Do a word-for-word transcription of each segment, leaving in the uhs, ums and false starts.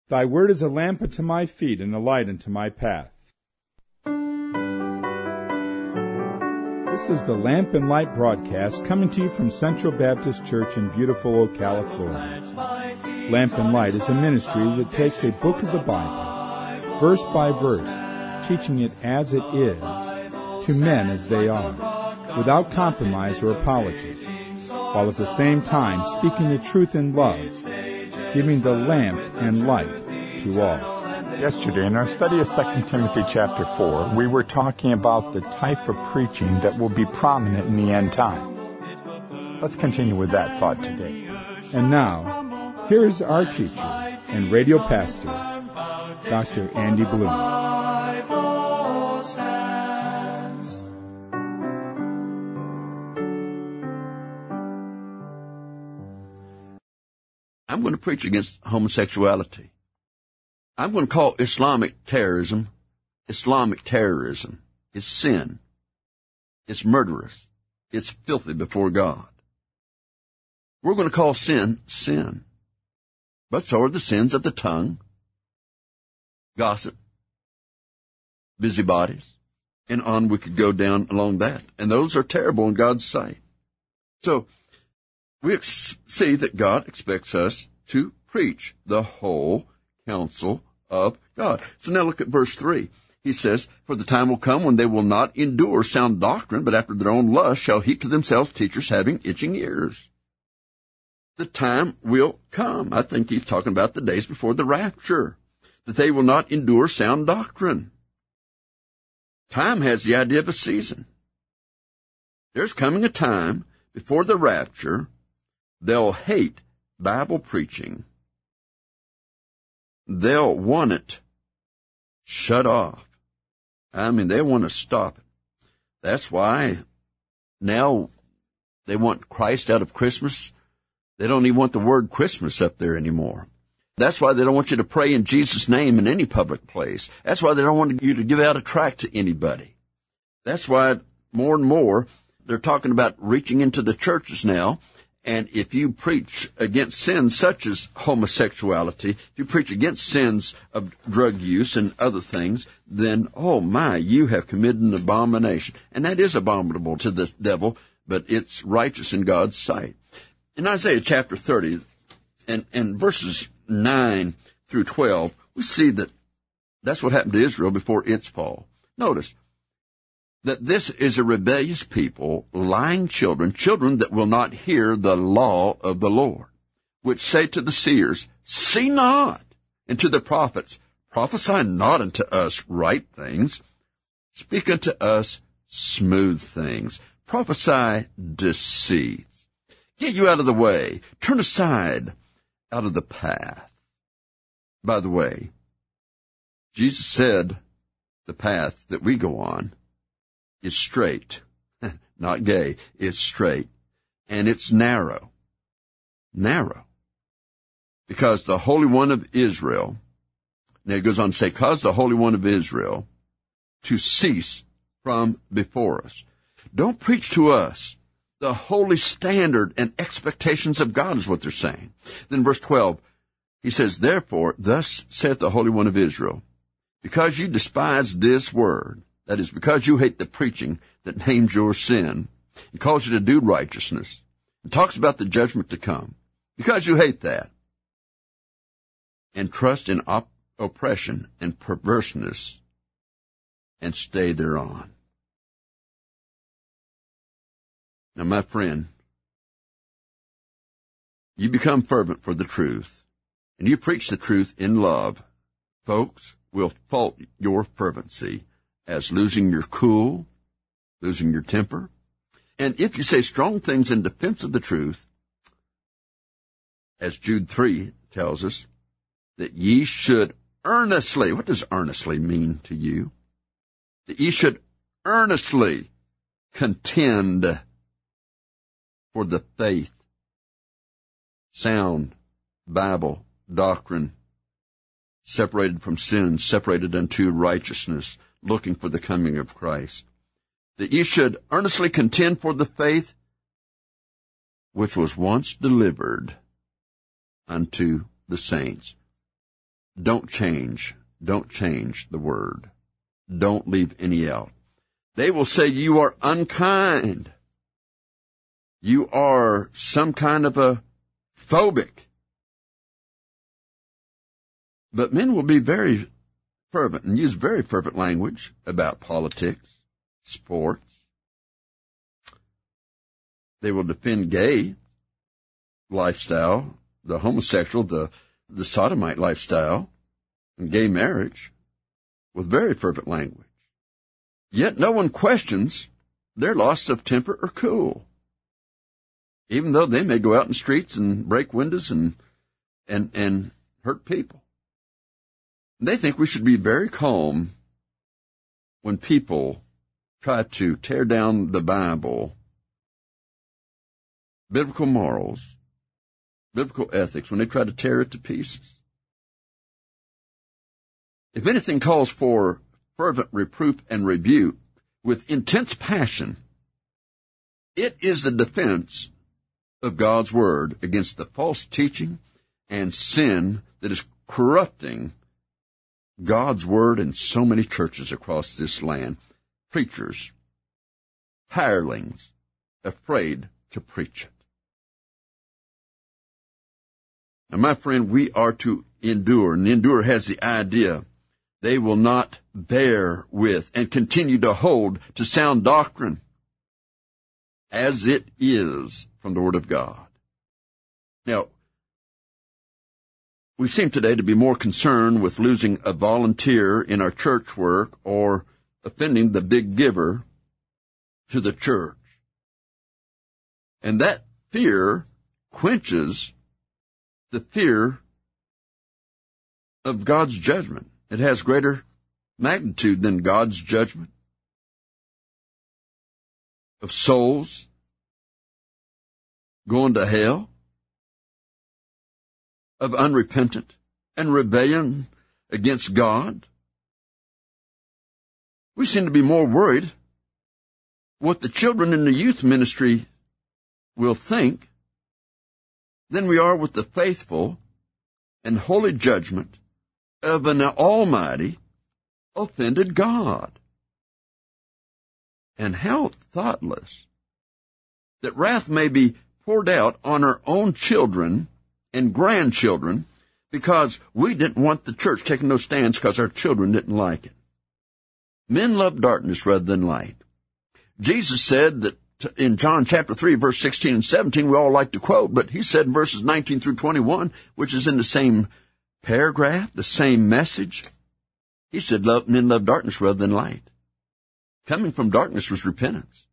Thy word is a lamp unto my feet and a light unto my path. This is the Lamp and Light broadcast coming to you from Central Baptist Church in beautiful Ocala, Florida. Lamp and Light is a ministry that takes a book of the Bible, verse by verse, teaching it as it is, to men as they are, without compromise or apology, while at the same time speaking the truth in love, giving the lamp and light to all. Yesterday, in our study of Second Timothy chapter four, we were talking about the type of preaching that will be prominent in the end time. Let's continue with that thought today. And now, here's our teacher and radio pastor, Doctor Andy Bloom. I'm going to preach against homosexuality. I'm going to call Islamic terrorism Islamic terrorism. It's sin. It's murderous. It's filthy before God. We're going to call sin, sin. But so are the sins of the tongue, gossip, busybodies, and on we could go down along that. And those are terrible in God's sight. So we ex- see that God expects us to preach the whole counsel of God. So now look at verse three. He says, for the time will come when they will not endure sound doctrine, but after their own lust shall heap to themselves teachers having itching ears. The time will come. I think he's talking about the days before the rapture, that they will not endure sound doctrine. Time has the idea of a season. There's coming a time before the rapture they'll hate Bible preaching. They'll want it shut off. I mean, they want to stop it. That's why now they want Christ out of Christmas. They don't even want the word Christmas up there anymore. That's why they don't want you to pray in Jesus' name in any public place. That's why they don't want you to give out a tract to anybody. That's why more and more they're talking about reaching into the churches now. And if you preach against sins such as homosexuality, if you preach against sins of drug use and other things, then, oh my, you have committed an abomination. And that is abominable to the devil, but it's righteous in God's sight. In Isaiah chapter thirty and, and verses nine through twelve, we see that that's what happened to Israel before its fall. Notice that this is a rebellious people, lying children, children that will not hear the law of the Lord, which say to the seers, see not, and to the prophets, prophesy not unto us right things, speak unto us smooth things, prophesy deceits. Get you out of the way, turn aside out of the path. By the way, Jesus said the path that we go on is straight, not gay, it's straight, and it's narrow. Narrow. Because the Holy One of Israel, now it goes on to say, cause the Holy One of Israel to cease from before us. Don't preach to us the holy standard and expectations of God is what they're saying. Then verse twelve, he says, therefore, thus saith the Holy One of Israel, because you despise this word, that is, because you hate the preaching that names your sin and calls you to do righteousness and talks about the judgment to come, because you hate that and trust in op- oppression and perverseness and stay thereon. Now, my friend, you become fervent for the truth and you preach the truth in love. Folks will fault your fervency as losing your cool, losing your temper. And if you say strong things in defense of the truth, as Jude three tells us, that ye should earnestly, what does earnestly mean to you? That ye should earnestly contend for the faith, sound Bible doctrine, separated from sin, separated unto righteousness, looking for the coming of Christ, that ye should earnestly contend for the faith which was once delivered unto the saints. don't change. Don't change the word. Don't leave any out. They will say you are unkind. You are some kind of a phobic. But men will be very fervent and use very fervent language about politics, sports. They will defend gay lifestyle, the homosexual, the, the sodomite lifestyle, and gay marriage with very fervent language. Yet no one questions their loss of temper or cool, even though they may go out in streets and break windows and and and hurt people. They think we should be very calm when people try to tear down the Bible, biblical morals, biblical ethics, when they try to tear it to pieces. If anything calls for fervent reproof and rebuke with intense passion, it is the defense of God's word against the false teaching and sin that is corrupting God's word in so many churches across this land. Preachers, hirelings, afraid to preach it. Now, my friend, we are to endure, and endure has the idea they will not bear with and continue to hold to sound doctrine as it is from the Word of God. Now, we seem today to be more concerned with losing a volunteer in our church work or offending the big giver to the church. And that fear quenches the fear of God's judgment. It has greater magnitude than God's judgment of souls going to hell, of unrepentant and rebellion against God. We seem to be more worried what the children in the youth ministry will think than we are with the faithful and holy judgment of an almighty, offended God. And how thoughtless that wrath may be poured out on our own children and grandchildren because we didn't want the church taking those stands because our children didn't like it. Men love darkness rather than light. Jesus said that in John chapter three, verse sixteen and seventeen, we all like to quote, but he said in verses nineteen through twenty-one, which is in the same paragraph, the same message, he said, love, men love darkness rather than light. Coming from darkness was repentance.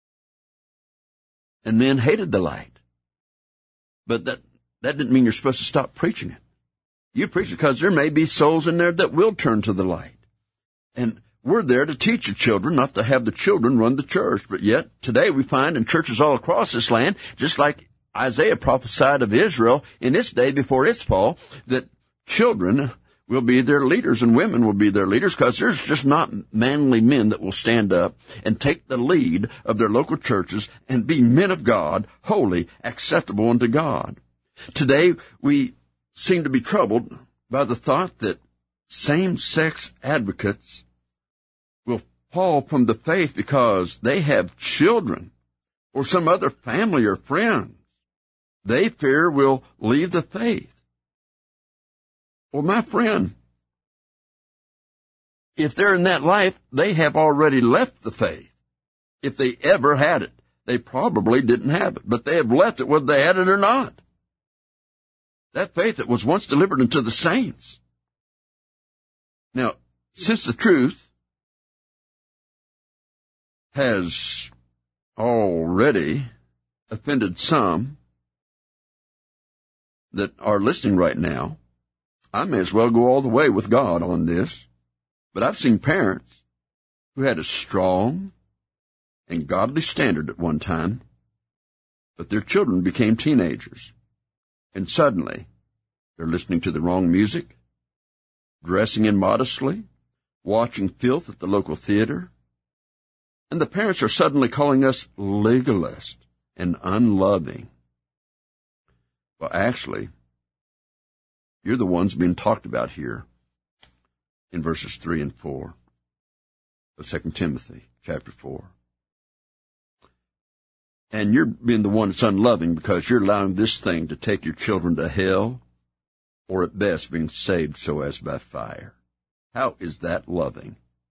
And men hated the light. But that, that didn't mean you're supposed to stop preaching it. You preach it because there may be souls in there that will turn to the light. And we're there to teach the children, not to have the children run the church. But yet, today we find in churches all across this land, just like Isaiah prophesied of Israel in its day before its fall, that children will be their leaders and women will be their leaders because there's just not manly men that will stand up and take the lead of their local churches and be men of God, holy, acceptable unto God. Today, we seem to be troubled by the thought that same-sex advocates will fall from the faith because they have children or some other family or friends they fear will leave the faith. Well, my friend, if they're in that life, they have already left the faith. If they ever had it, they probably didn't have it, but they have left it whether they had it or not. That faith that was once delivered unto the saints. Now, since the truth has already offended some that are listening right now, I may as well go all the way with God on this. But I've seen parents who had a strong and godly standard at one time, but their children became teenagers. And suddenly, they're listening to the wrong music, dressing immodestly, watching filth at the local theater, and the parents are suddenly calling us legalist and unloving. Well, actually, You're the ones being talked about here in verses three and four of Second Timothy chapter four. And you're being the one that's unloving because you're allowing this thing to take your children to hell, or at best being saved so as by fire. How is that loving?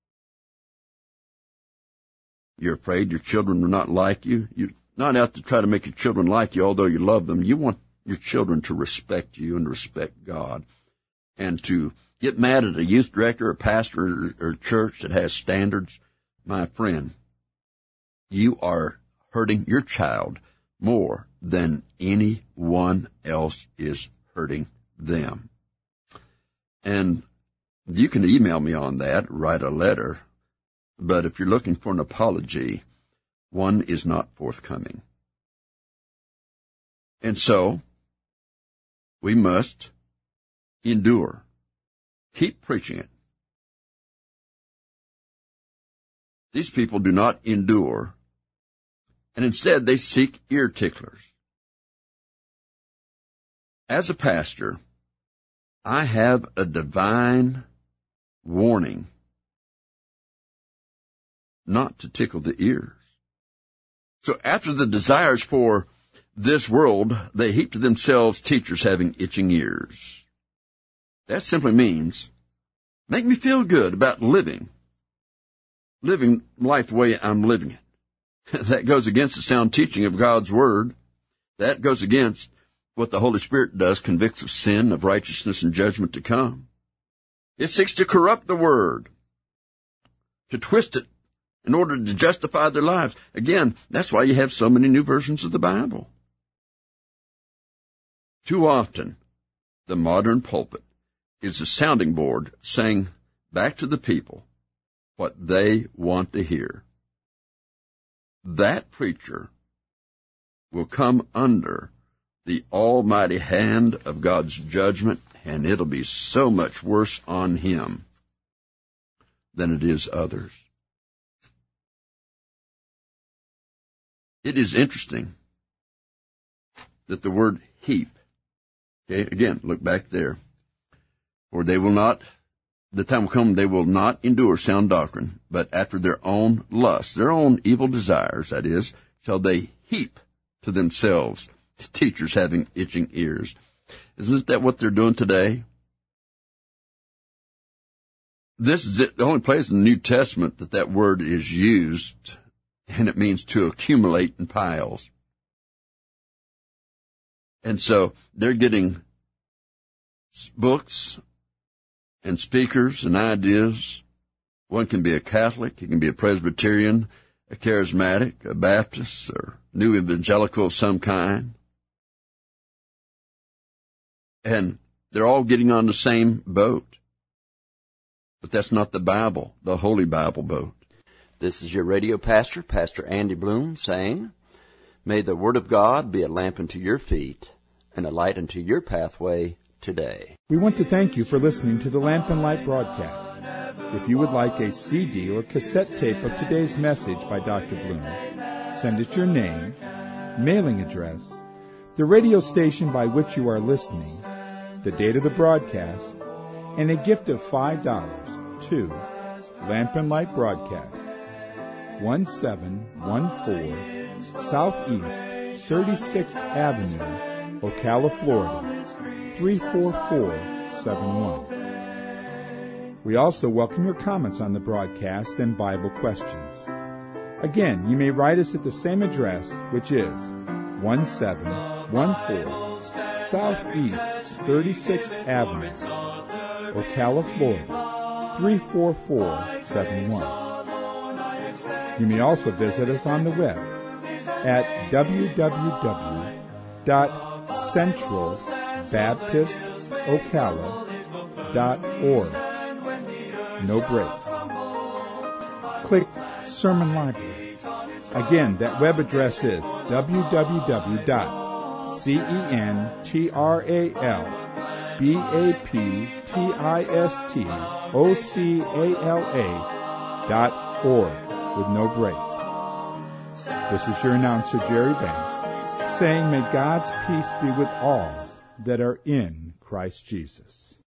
You're afraid your children will not like you. You're not out to try to make your children like you, although you love them. You want your children to respect you and respect God. And to get mad at a youth director or pastor or, or church that has standards, my friend, you are hurting your child more than anyone else is hurting them. And you can email me on that, write a letter, but if you're looking for an apology, one is not forthcoming. And so, we must endure. Keep preaching it. These people do not endure, and instead they seek ear ticklers. As a pastor, I have a divine warning not to tickle the ears. So after the desires for this world, they heap to themselves teachers having itching ears. That simply means, make me feel good about living, living life the way I'm living it. That goes against the sound teaching of God's Word. That goes against what the Holy Spirit does, convicts of sin, of righteousness, and judgment to come. It seeks to corrupt the Word, to twist it in order to justify their lives. Again, that's why you have so many new versions of the Bible. Too often, the modern pulpit is a sounding board saying back to the people what they want to hear. That preacher will come under the almighty hand of God's judgment, and it'll be so much worse on him than it is others. It is interesting that the word heap, okay, again, look back there, for they will not, the time will come, they will not endure sound doctrine, but after their own lusts, their own evil desires, that is, shall they heap to themselves teachers having itching ears. Isn't that what they're doing today? This is the only place in the New Testament that that word is used, and it means to accumulate in piles. And so they're getting books and speakers and ideas. One can be a Catholic, he can be a Presbyterian, a Charismatic, a Baptist, or New Evangelical of some kind. And they're all getting on the same boat. But that's not the Bible, the Holy Bible boat. This is your radio pastor, Pastor Andy Bloom, saying, may the Word of God be a lamp unto your feet and a light unto your pathway today. We want to thank you for listening to the Lamp and Light broadcast. If you would like a C D or cassette tape of today's message by Doctor Bloom, send us your name, mailing address, the radio station by which you are listening, the date of the broadcast, and a gift of five dollars to Lamp and Light Broadcast, one seven one four Southeast thirty-sixth Avenue, Ocala, Florida, three four four seven one. We also welcome your comments on the broadcast and Bible questions. Again, you may write us at the same address, which is one seven one four Southeast thirty-sixth Avenue, Ocala, Florida, three four four seven one. You may also visit us on the web at w w w dot central baptist ocala dot org. No breaks. Click Sermon Library. Again, that web address is w w w dot central baptist ocala dot org with no breaks. This is your announcer, Jerry Banks, saying may God's peace be with all that are in Christ Jesus.